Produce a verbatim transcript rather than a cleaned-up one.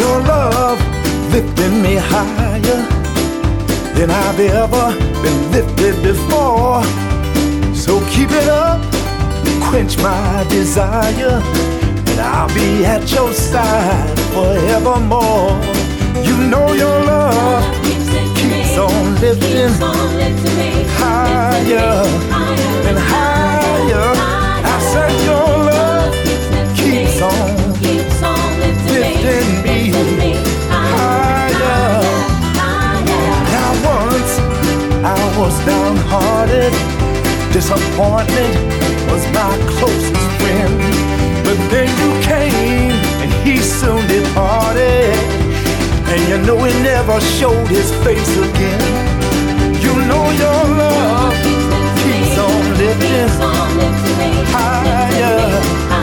your love lifting me higher than I've ever been lifted before. So keep it up, quench my desire, and I'll be at your side forevermore. You know your love keeps on lifting higher and higher. I said your love keeps on lifting me higher. Now once I was downhearted, disappointment was my closest friend. But then you came and he soon departed, and you know he never showed his face again. You know your love keeps on lifting higher.